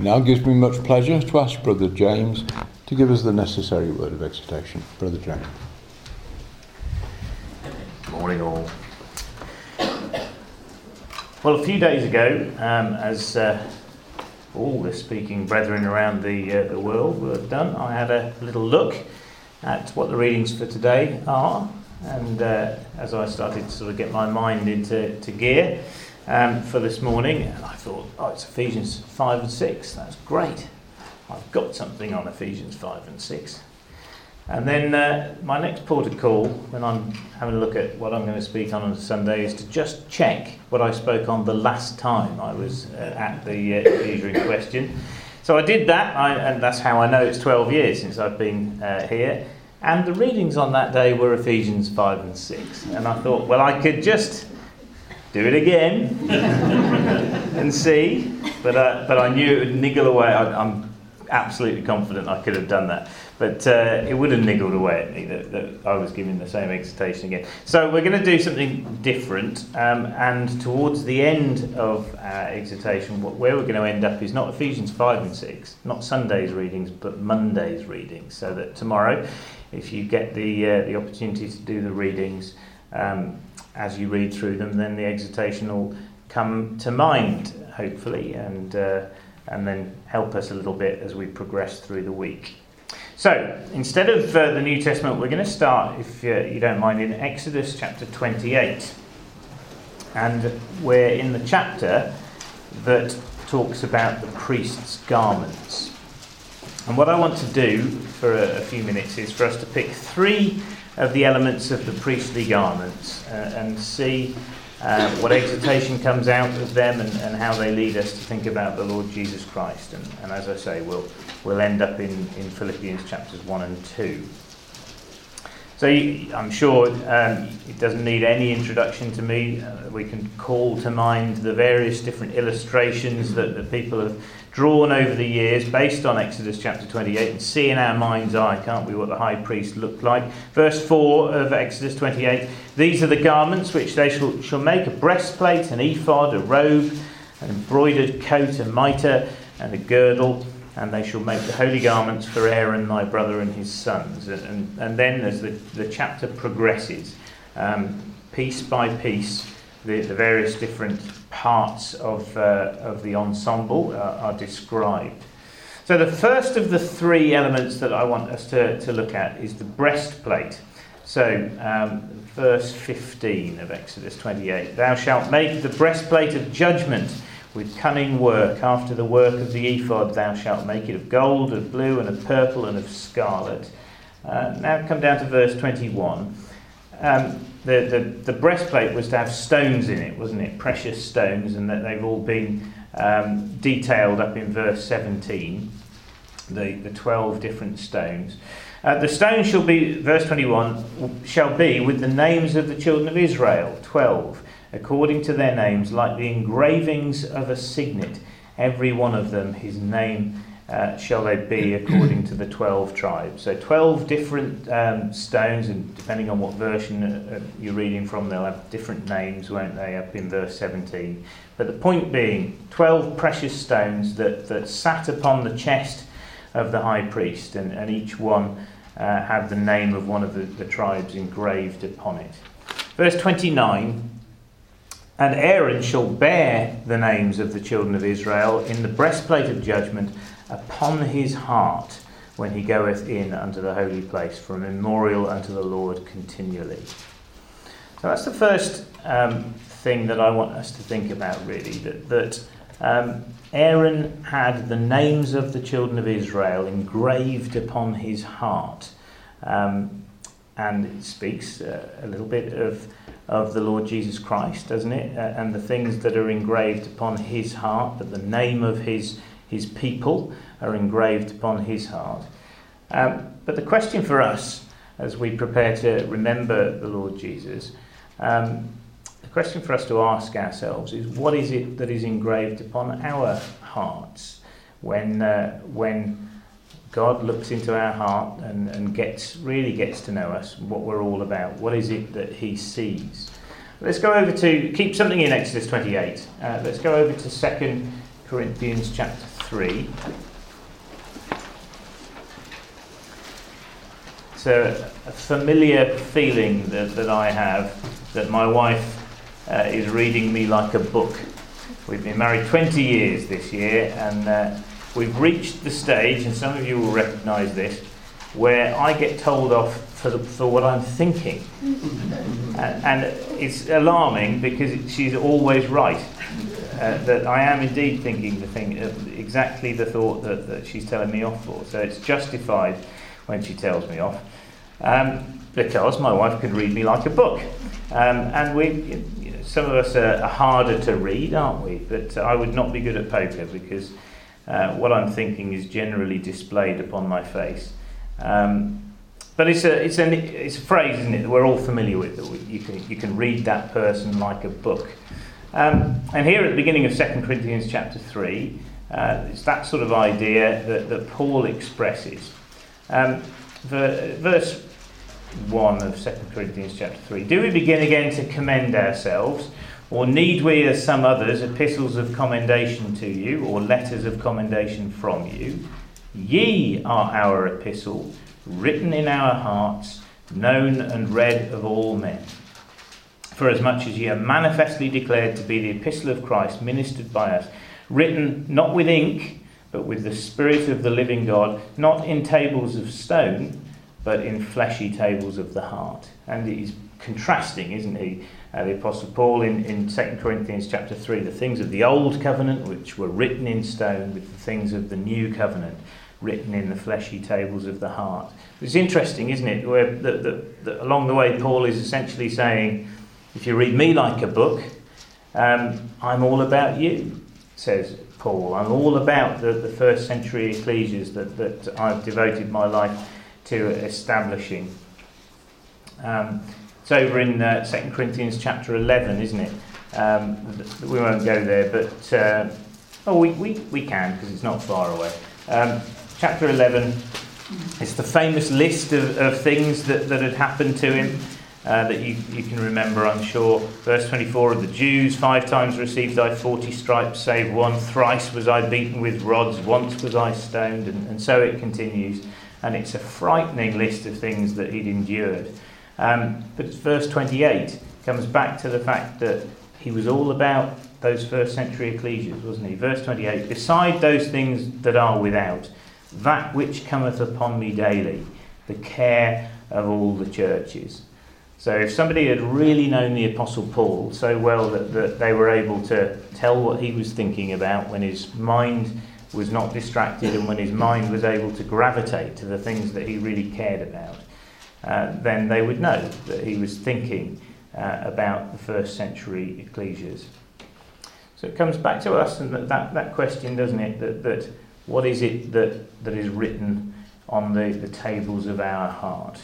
Now it gives me much pleasure to ask Brother James to give us the necessary word of exhortation. Brother James. Morning all. Well, a few days ago, as all the speaking brethren around the world will have done, I had a little look at what the readings for today are, and as I started to sort of get my mind into gear for this morning, I thought, it's Ephesians 5 and 6, that's great. I've got something on Ephesians 5 and 6. And then my next port of call, when I'm having a look at what I'm going to speak on a Sunday, is to just check what I spoke on the last time I was at the Ephesians in question. So I did that, and that's how I know it's 12 years since I've been here. And the readings on that day were Ephesians 5 and 6. And I thought, well, I could just do it again and see, but I knew it would niggle away. I'm absolutely confident I could have done that, but it would have niggled away at me that I was giving the same exhortation again. So we're going to do something different, and towards the end of our exhortation, where we're going to end up is not Ephesians 5 and 6, not Sunday's readings, but Monday's readings, so that tomorrow, if you get the opportunity to do the readings as you read through them, then the exhortation will come to mind, hopefully, and then help us a little bit as we progress through the week. So, instead of the New Testament, we're going to start, if you don't mind, in Exodus chapter 28. And we're in the chapter that talks about the priest's garments. And what I want to do for a few minutes is for us to pick three of the elements of the priestly garments and see what exhortation comes out of them and how they lead us to think about the Lord Jesus Christ. And as I say, we'll end up in Philippians chapters 1 and 2. So I'm sure it doesn't need any introduction to me. We can call to mind the various different illustrations that people have drawn over the years based on Exodus chapter 28 and see in our mind's eye, can't we, what the high priest looked like. Verse 4 of Exodus 28, these are the garments which they shall make: a breastplate, an ephod, a robe, an embroidered coat, a mitre, and a girdle. And they shall make the holy garments for Aaron, thy brother, and his sons. And then as the chapter progresses, piece by piece, the various different parts of the ensemble are described. So the first of the three elements that I want us to look at is the breastplate. So verse 15 of Exodus 28, thou shalt make the breastplate of judgment with cunning work. After the work of the ephod thou shalt make it of gold, of blue, and of purple, and of scarlet. Now come down to verse 21. The breastplate was to have stones in it, wasn't it? Precious stones, and that they've all been detailed up in verse 17, the 12 different stones. The stone shall be, verse 21, shall be with the names of the children of Israel, 12, according to their names, like the engravings of a signet, every one of them his name shall they be according to the 12 tribes. So 12 different stones, and depending on what version you're reading from, they'll have different names, won't they, up in verse 17. But the point being, 12 precious stones that sat upon the chest of the high priest, and each one had the name of one of the tribes engraved upon it. Verse 29, and Aaron shall bear the names of the children of Israel in the breastplate of judgment upon his heart when he goeth in unto the holy place for a memorial unto the Lord continually. So that's the first thing that I want us to think about, really, that Aaron had the names of the children of Israel engraved upon his heart. And it speaks a little bit of the Lord Jesus Christ, doesn't it? And the things that are engraved upon his heart, that the name of his people are engraved upon his heart. But the question for us, as we prepare to remember the Lord Jesus, the question for us to ask ourselves is, what is it that is engraved upon our hearts when God looks into our heart and really gets to know us, what we're all about? What is it that he sees? Let's go over to, keep something in Exodus 28. Let's go over to 2 Corinthians chapter 3. It's a familiar feeling that I have, that my wife is reading me like a book. We've been married 20 years this year, and we've reached the stage, and some of you will recognise this, where I get told off for what I'm thinking. And it's alarming because she's always right. That I am indeed thinking exactly the thought that she's telling me off for. So it's justified when she tells me off. Because my wife can read me like a book. And some of us are harder to read, aren't we? But I would not be good at poker because what I'm thinking is generally displayed upon my face. But it's a phrase, isn't it, that we're all familiar with. That you can read that person like a book. And here at the beginning of 2 Corinthians chapter 3, it's that sort of idea that Paul expresses. Verse 1 of 2 Corinthians chapter 3. Do we begin again to commend ourselves, or need we, as some others, epistles of commendation to you, or letters of commendation from you? Ye are our epistle, written in our hearts, known and read of all men. For as much as ye are manifestly declared to be the epistle of Christ, ministered by us, written not with ink, but with the Spirit of the living God, not in tables of stone, but in fleshy tables of the heart. And he's contrasting, isn't he, the Apostle Paul in 2 Corinthians chapter 3, the things of the old covenant, which were written in stone, with the things of the new covenant, written in the fleshy tables of the heart. It's interesting, isn't it, where along the way Paul is essentially saying, if you read me like a book, I'm all about you, says Paul. I'm all about the first century ecclesias that I've devoted my life to establishing. It's over in 2 Corinthians chapter 11, isn't it? We won't go there, but we can, because it's not far away. Chapter 11 is the famous list of things that had happened to him, that you can remember, I'm sure. Verse 24 of the Jews, 5 times received I 40 stripes, save one. Thrice was I beaten with rods, once was I stoned, and so it continues. And it's a frightening list of things that he'd endured. But verse 28 comes back to the fact that he was all about those first century ecclesias, wasn't he? Verse 28, beside those things that are without, that which cometh upon me daily, the care of all the churches. So if somebody had really known the Apostle Paul so well that they were able to tell what he was thinking about when his mind was not distracted and when his mind was able to gravitate to the things that he really cared about, then they would know that he was thinking about the first century ecclesias. So it comes back to us and that question, doesn't it, that what is it that is written on the tables of our heart?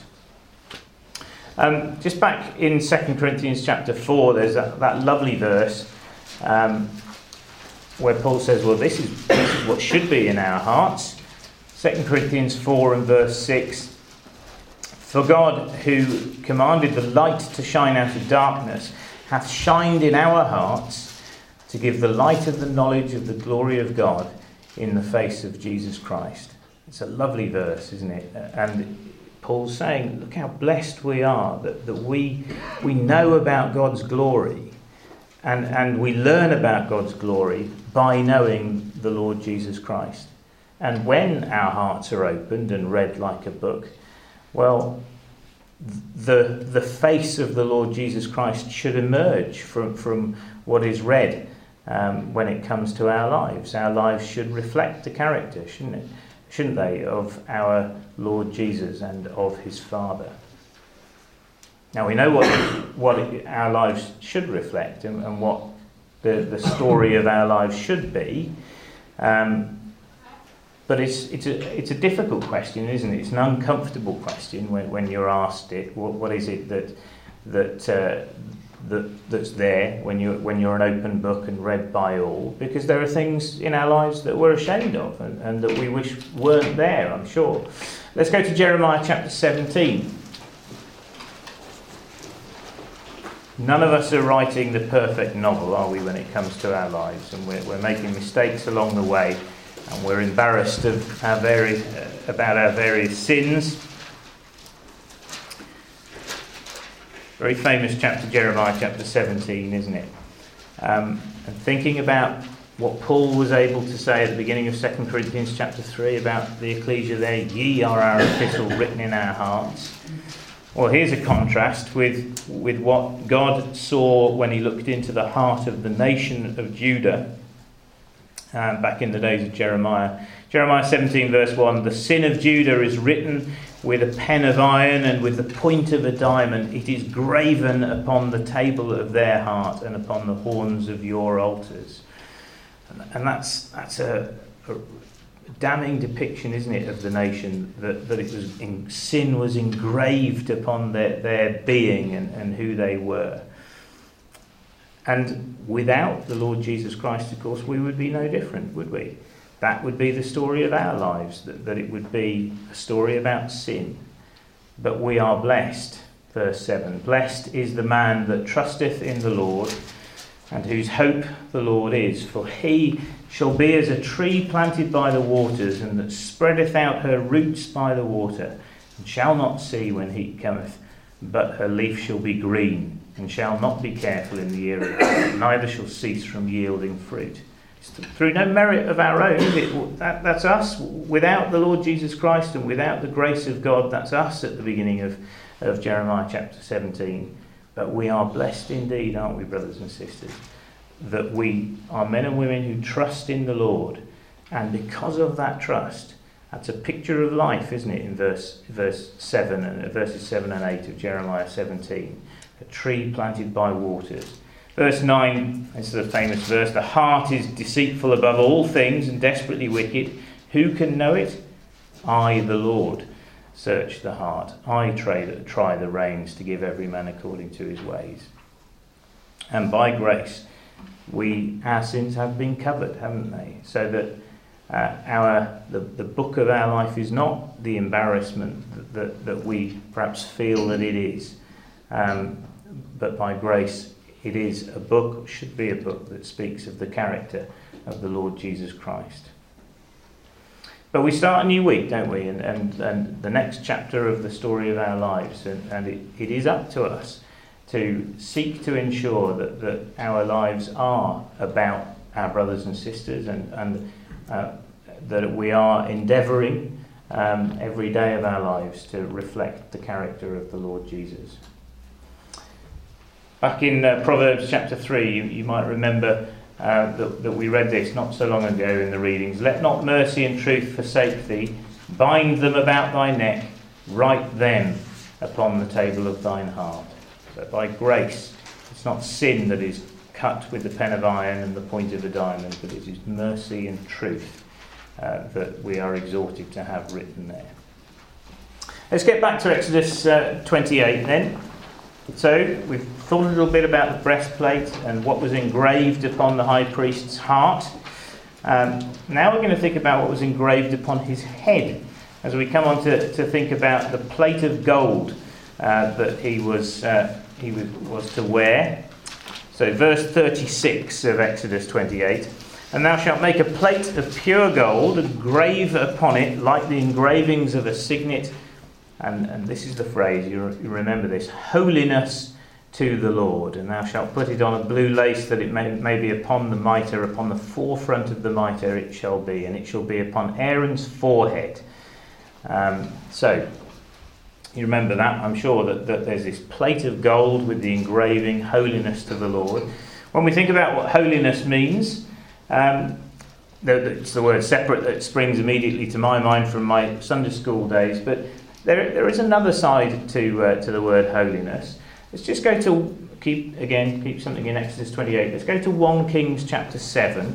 Just back in 2 Corinthians chapter 4, there's that lovely verse where Paul says, well, this is what should be in our hearts. 2 Corinthians 4 and verse 6. For God, who commanded the light to shine out of darkness, hath shined in our hearts to give the light of the knowledge of the glory of God in the face of Jesus Christ. It's a lovely verse, isn't it? And Paul's saying, look how blessed we are that we know about God's glory and we learn about God's glory by knowing the Lord Jesus Christ. And when our hearts are opened and read like a book, well, the face of the Lord Jesus Christ should emerge from what is read when it comes to our lives. Our lives should reflect the character, shouldn't they, of our Lord Jesus and of his Father. Now we know what our lives should reflect and what the story of our lives should be. But it's a difficult question, isn't it? It's an uncomfortable question when you're asked it. What is it that's there when you're an open book and read by all? Because there are things in our lives that we're ashamed of and that we wish weren't there, I'm sure. Let's go to Jeremiah chapter 17. None of us are writing the perfect novel, are we, when it comes to our lives? And we're making mistakes along the way, and we're embarrassed of about our various sins. Very famous chapter, Jeremiah chapter 17, isn't it? And thinking about what Paul was able to say at the beginning of 2 Corinthians chapter 3 about the ecclesia there, ye are our epistle written in our hearts. Well, here's a contrast with what God saw when he looked into the heart of the nation of Judah back in the days of Jeremiah. Jeremiah 17 verse 1, the sin of Judah is written with a pen of iron and with the point of a diamond. It is graven upon the table of their heart and upon the horns of your altars. And that's a damning depiction, isn't it, of the nation, that it was sin was engraved upon their being and who they were. And without the Lord Jesus Christ, of course, we would be no different, would we? That would be the story of our lives, that it would be a story about sin. But we are blessed, verse 7. Blessed is the man that trusteth in the Lord, and whose hope the Lord is. For he shall be as a tree planted by the waters, and that spreadeth out her roots by the water, and shall not see when heat cometh, but her leaf shall be green, and shall not be careful in the year, neither shall cease from yielding fruit. It's through no merit of our own, that's us. Without the Lord Jesus Christ and without the grace of God, that's us at the beginning of Jeremiah chapter 17. But we are blessed indeed, aren't we, brothers and sisters, that we are men and women who trust in the Lord. And because of that trust, that's a picture of life, isn't it, in verse 7 and verses 7 and 8 of Jeremiah 17. A tree planted by waters. Verse 9, this is a famous verse, the heart is deceitful above all things and desperately wicked. Who can know it? I, the Lord, search the heart. I try the reins to give every man according to his ways. And by grace, our sins have been covered, haven't they? So that the book of our life is not the embarrassment that we perhaps feel that it is. But by grace, it is a book, should be a book, that speaks of the character of the Lord Jesus Christ. But we start a new week, don't we? And the next chapter of the story of our lives. And it is up to us to seek to ensure that our lives are about our brothers and sisters, and that we are endeavouring every day of our lives to reflect the character of the Lord Jesus. Back in Proverbs chapter 3, you might remember that we read this not so long ago in the readings. Let not mercy and truth forsake thee. Bind them about thy neck. Write them upon the table of thine heart. So by grace, it's not sin that is cut with the pen of iron and the point of a diamond, but it is mercy and truth that we are exhorted to have written there. Let's get back to Exodus 28 then. So we've thought a little bit about the breastplate and what was engraved upon the high priest's heart. Now we're going to think about what was engraved upon his head as we come on to think about the plate of gold that he was to wear. So verse 36 of Exodus 28. And thou shalt make a plate of pure gold and grave upon it like the engravings of a signet. And this is the phrase, you remember this, holiness to the Lord. And thou shalt put it on a blue lace, that it may be upon the mitre, upon the forefront of the mitre it shall be, and it shall be upon Aaron's forehead. So, you remember that, I'm sure, that there's this plate of gold with the engraving, holiness to the Lord. When we think about what holiness means, it's the word separate that springs immediately to my mind from my Sunday school days, but there is another side to the word holiness. Let's just go to keep something in Exodus 28. Let's go to 1 Kings chapter 7.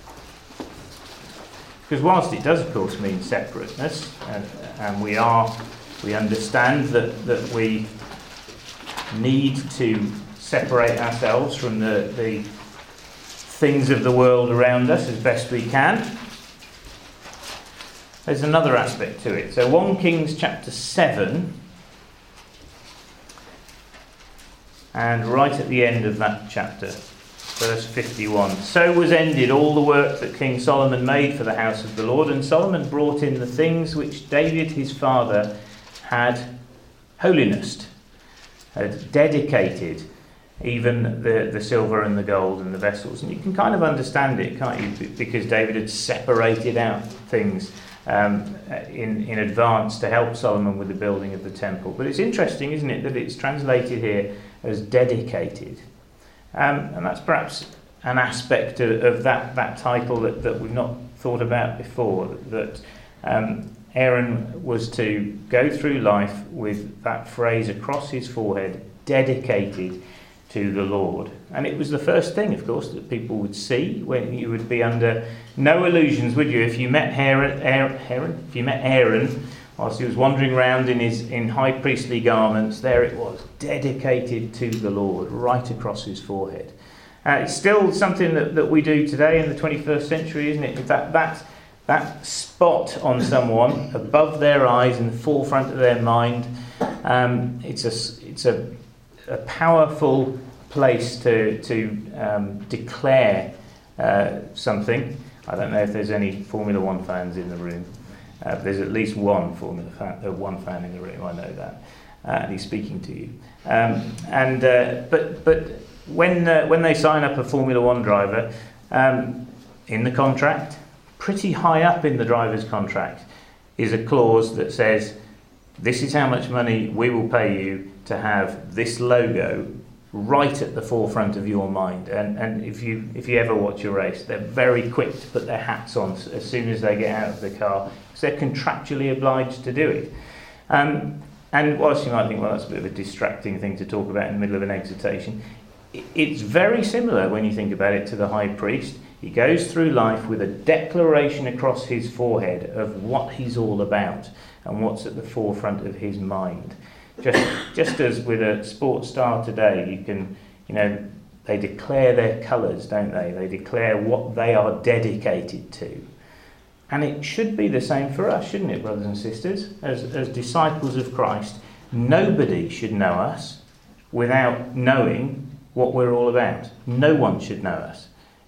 Because whilst it does of course mean separateness, and we understand that we need to separate ourselves from the things of the world around us as best we can, there's another aspect to it. So 1 Kings chapter 7, And right at the end of that chapter, verse 51, "So was ended all the work that King Solomon made for the house of the Lord, and Solomon brought in the things which David his father had holinessed," had dedicated, even the silver and the gold and the vessels. And you can kind of understand it, can't you? Because David had separated out things in advance to help Solomon with the building of the temple. But it's interesting, isn't it, that it's translated here as dedicated. And that's perhaps an aspect of that title that we've not thought about before, that Aaron was to go through life with that phrase across his forehead, dedicated to the Lord. And it was the first thing, of course, that people would see. When you would be under no illusions, would you, if you met Aaron whilst he was wandering around in high priestly garments, there it was, dedicated to the Lord, right across his forehead. It's still something that we do today in the 21st century, isn't it? That spot on someone above their eyes, in the forefront of their mind, it's a powerful place to declare something. I don't know if there's any Formula One fans in the room. There's at least one fan in the room. I know that, and he's speaking to you. But when they sign up a Formula One driver, in the contract, pretty high up in the driver's contract, is a clause that says, "This is how much money we will pay you to have this logo right at the forefront of your mind." And if you ever watch a race, they're very quick to put their hats on as soon as they get out of the car, because they're contractually obliged to do it. And whilst you might think, well, that's a bit of a distracting thing to talk about in the middle of an exhortation, it's very similar when you think about it to the high priest. He goes through life with a declaration across his forehead of what he's all about and what's at the forefront of his mind. Just as with a sports star today, you can, they declare their colours, don't they? They declare what they are dedicated to. And it should be the same for us, shouldn't it, brothers and sisters? As disciples of Christ, nobody should know us without knowing what we're all about. No one should know us.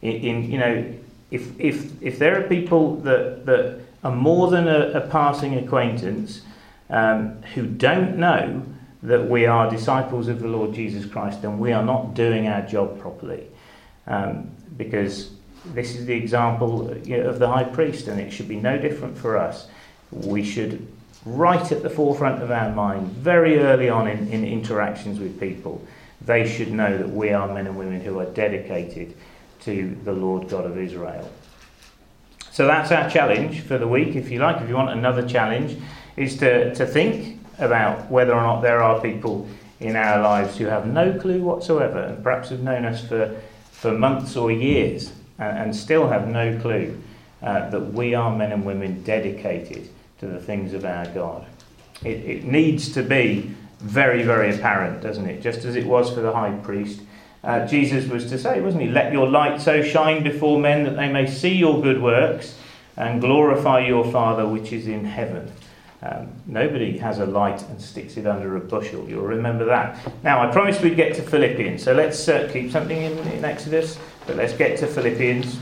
If there are people that are more than a passing acquaintance, who don't know that we are disciples of the Lord Jesus Christ, then we are not doing our job properly. Because this is the example of the high priest, and it should be no different for us. We should, right at the forefront of our mind, very early on in interactions with people, they should know that we are men and women who are dedicated to the Lord God of Israel. So that's our challenge for the week, if you like. If you want another challenge, is to think about whether or not there are people in our lives who have no clue whatsoever, and perhaps have known us for months or years, and still have no clue that we are men and women dedicated to the things of our God. It needs to be very, very apparent, doesn't it? Just as it was for the high priest. Jesus was to say, wasn't he, "Let your light so shine before men that they may see your good works and glorify your Father which is in heaven." Nobody has a light and sticks it under a bushel. You'll remember that. Now, I promised we'd get to Philippians, so let's keep something in Exodus, but let's get to Philippians.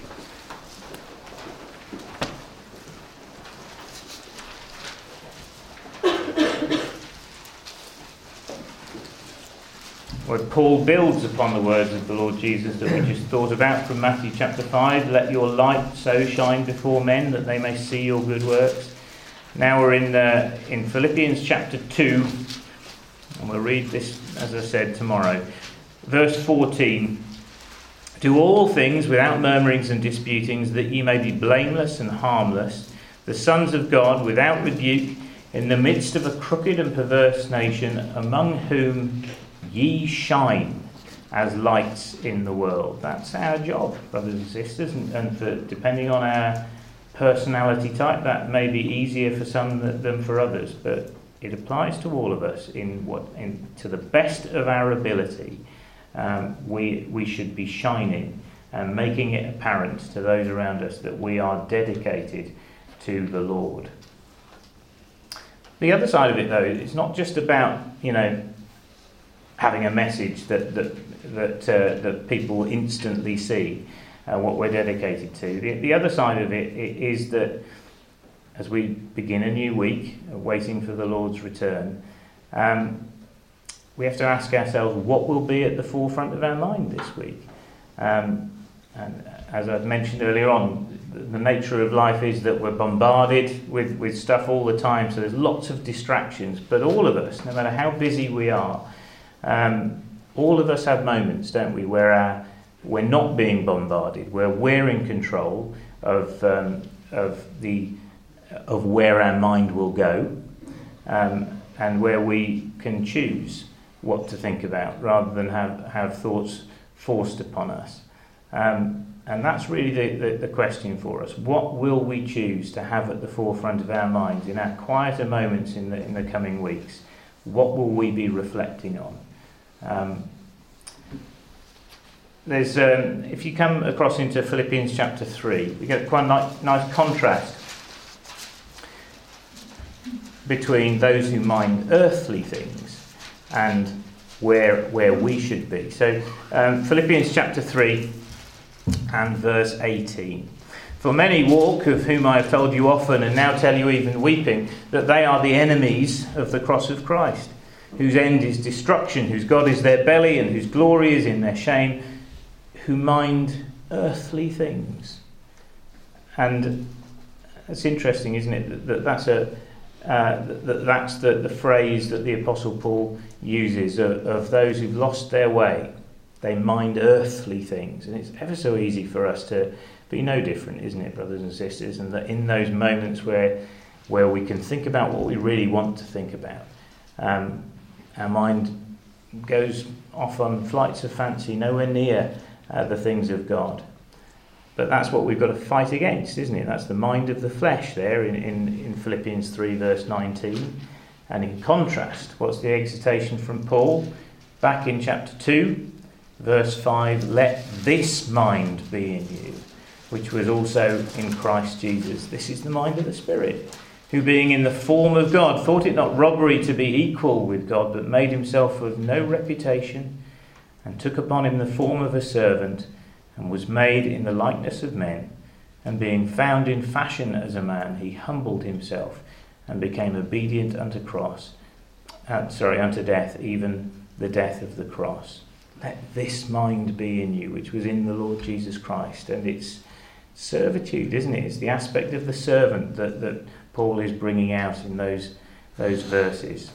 Where Paul builds upon the words of the Lord Jesus that we just thought about from Matthew chapter 5. "Let your light so shine before men that they may see your good works." Now we're in Philippians chapter 2, and we'll read this, as I said, tomorrow. Verse 14. "Do all things without murmurings and disputings, that ye may be blameless and harmless, the sons of God without rebuke, in the midst of a crooked and perverse nation, among whom ye shine as lights in the world." That's our job, brothers and sisters, and for, depending on our personality type, that may be easier for some than for others, but it applies to all of us to the best of our ability. We should be shining and making it apparent to those around us that we are dedicated to the Lord. The other side of it, though, it's not just about having a message that people instantly see what we're dedicated to. The other side of it is that as we begin a new week, waiting for the Lord's return, we have to ask ourselves what will be at the forefront of our mind this week. And as I've mentioned earlier on, the nature of life is that we're bombarded with stuff all the time, so there's lots of distractions. But all of us, no matter how busy we are, all of us have moments, don't we, where we're not being bombarded, where we're in control of where our mind will go, and where we can choose what to think about rather than have thoughts forced upon us. And that's really the question for us. What will we choose to have at the forefront of our minds in our quieter moments in the coming weeks? What will we be reflecting on? There's if you come across into Philippians chapter 3, we get quite a nice contrast between those who mind earthly things and where we should be. So Philippians chapter 3 and verse 18. For many walk, of whom I have told you often and now tell you even weeping, that they are the enemies of the cross of Christ, whose end is destruction, whose God is their belly and whose glory is in their shame, who mind earthly things. And it's interesting, isn't it, that's the phrase that the Apostle Paul uses of those who've lost their way. They mind earthly things. And it's ever so easy for us to be no different, isn't it, brothers and sisters? And that in those moments where we can think about what we really want to think about, our mind goes off on flights of fancy, nowhere near the things of God. But that's what we've got to fight against, isn't it? That's the mind of the flesh there in Philippians 3 verse 19. And in contrast, what's the exhortation from Paul? Back in chapter 2, verse 5, let this mind be in you, which was also in Christ Jesus. This is the mind of the Spirit, who being in the form of God, thought it not robbery to be equal with God, but made himself of no reputation, and took upon him the form of a servant, and was made in the likeness of men. And being found in fashion as a man, he humbled himself, and became obedient unto death, even the death of the cross. Let this mind be in you, which was in the Lord Jesus Christ. And it's servitude, isn't it? It's the aspect of the servant that Paul is bringing out in those verses.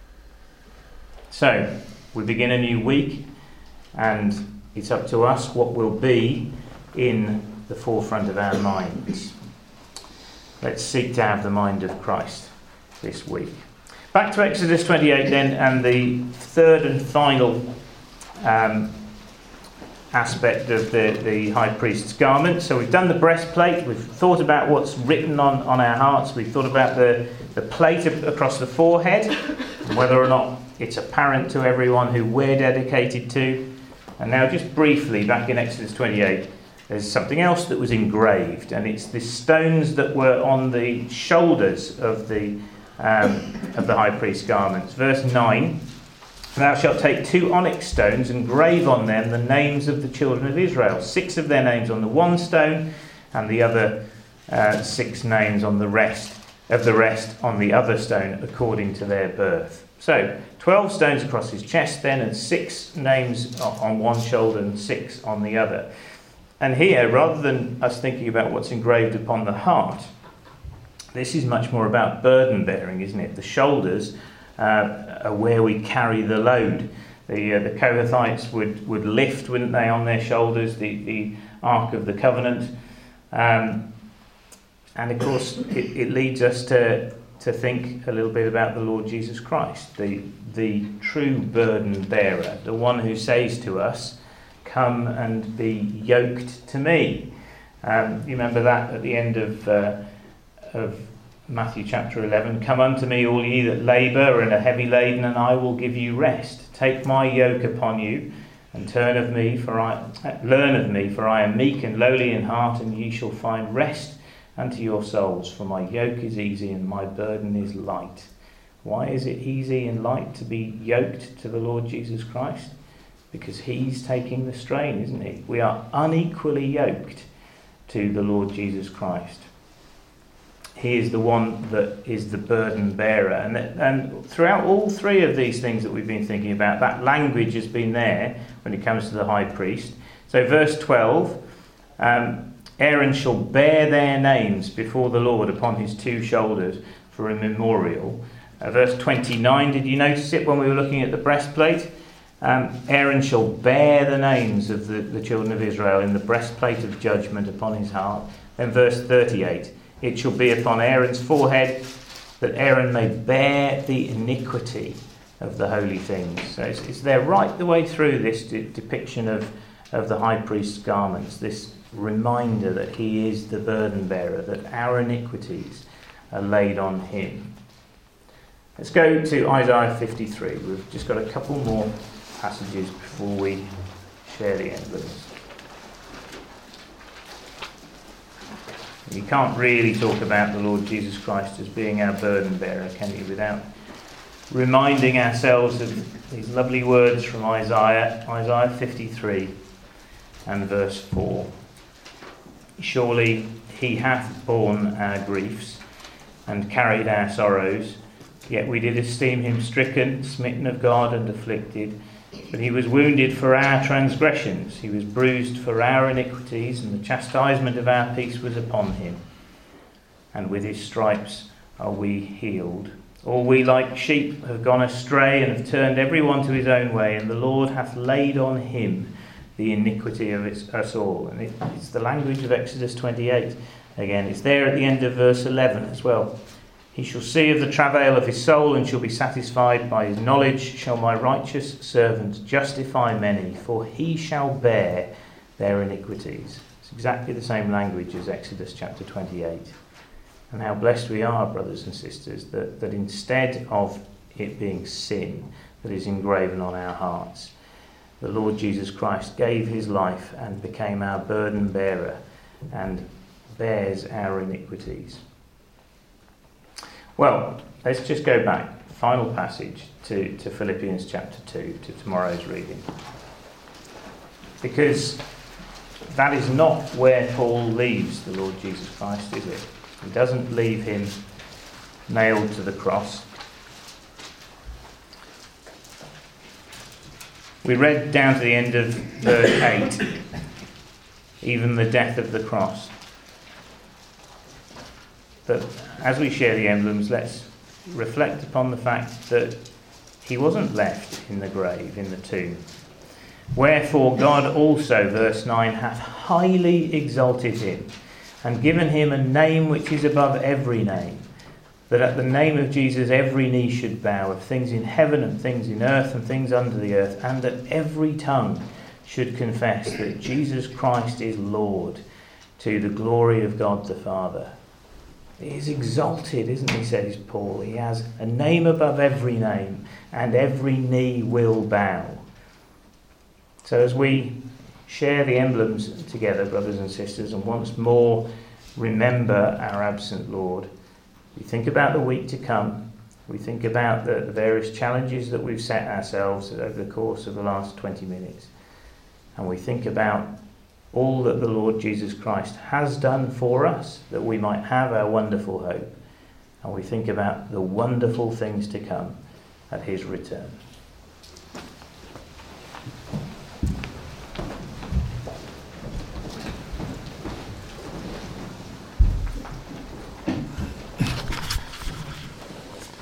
So, we begin a new week, and it's up to us what will be in the forefront of our minds. Let's seek to have the mind of Christ this week. Back to Exodus 28 then, and the third and final aspect of the high priest's garment. So we've done the breastplate, we've thought about what's written on our hearts, we've thought about the plate across the forehead, and whether or not it's apparent to everyone who we're dedicated to. And now just briefly, back in Exodus 28, there's something else that was engraved, and it's the stones that were on the shoulders of the high priest's garments. Verse 9, thou shalt take 2 onyx stones and grave on them the names of the children of Israel, 6 of their names on the one stone, and the other 6 names on the rest on the other stone, according to their birth. So 12 stones across his chest then, and 6 names on one shoulder and 6 on the other. And here, rather than us thinking about what's engraved upon the heart, this is much more about burden bearing, isn't it? The shoulders are where we carry the load. The Kohathites would lift, wouldn't they, on their shoulders, the Ark of the Covenant. And of course, it leads us to think a little bit about the Lord Jesus Christ, the true burden bearer, the one who says to us, come and be yoked to me. You remember that at the end of Matthew chapter 11, come unto me all ye that labour and are heavy laden, and I will give you rest. Take my yoke upon you, and learn of me, for I am meek and lowly in heart, and ye shall find rest unto your souls. For my yoke is easy and my burden is light. Why is it easy and light to be yoked to the Lord Jesus Christ? Because he's taking the strain, isn't he? We are unequally yoked to the Lord Jesus Christ. He is the one that is the burden bearer. And throughout all three of these things that we've been thinking about, that language has been there when it comes to the high priest. So verse 12, Aaron shall bear their names before the Lord upon his two shoulders for a memorial. Verse 29, did you notice it when we were looking at the breastplate? Aaron shall bear the names of the children of Israel in the breastplate of judgment upon his heart. Then verse 38, it shall be upon Aaron's forehead that Aaron may bear the iniquity of the holy things. So it's there right the way through this depiction of the high priest's garments, this reminder that he is the burden bearer, that our iniquities are laid on him. Let's go to Isaiah 53. We've just got a couple more passages before we share the emblems. You can't really talk about the Lord Jesus Christ as being our burden bearer, can you, without reminding ourselves of these lovely words from Isaiah 53 and verse 4. Surely he hath borne our griefs and carried our sorrows, yet we did esteem him stricken, smitten of God, and afflicted. But he was wounded for our transgressions, he was bruised for our iniquities, and the chastisement of our peace was upon him. And with his stripes are we healed. All we like sheep have gone astray, and have turned every one to his own way, and the Lord hath laid on him the iniquity of us all. And it's the language of Exodus 28. Again, it's there at the end of verse 11 as well. He shall see of the travail of his soul, and shall be satisfied. By his knowledge shall my righteous servant justify many, for he shall bear their iniquities. It's exactly the same language as Exodus chapter 28. And how blessed we are, brothers and sisters, that instead of it being sin that is engraven on our hearts, the Lord Jesus Christ gave his life and became our burden bearer and bears our iniquities. Well, let's just go back, final passage, to Philippians chapter 2, to tomorrow's reading. Because that is not where Paul leaves the Lord Jesus Christ, is it? He doesn't leave him nailed to the cross. We read down to the end of verse 8, even the death of the cross. But as we share the emblems, let's reflect upon the fact that he wasn't left in the grave, in the tomb. Wherefore God also, verse 9, hath highly exalted him, and given him a name which is above every name, that at the name of Jesus every knee should bow, of things in heaven and things in earth and things under the earth, and that every tongue should confess that Jesus Christ is Lord, to the glory of God the Father. He is exalted, isn't he, says Paul. He has a name above every name, and every knee will bow. So as we share the emblems together, brothers and sisters, and once more remember our absent Lord, we think about the week to come. We think about the various challenges that we've set ourselves over the course of the last 20 minutes. And we think about all that the Lord Jesus Christ has done for us, that we might have our wonderful hope. And we think about the wonderful things to come at his return.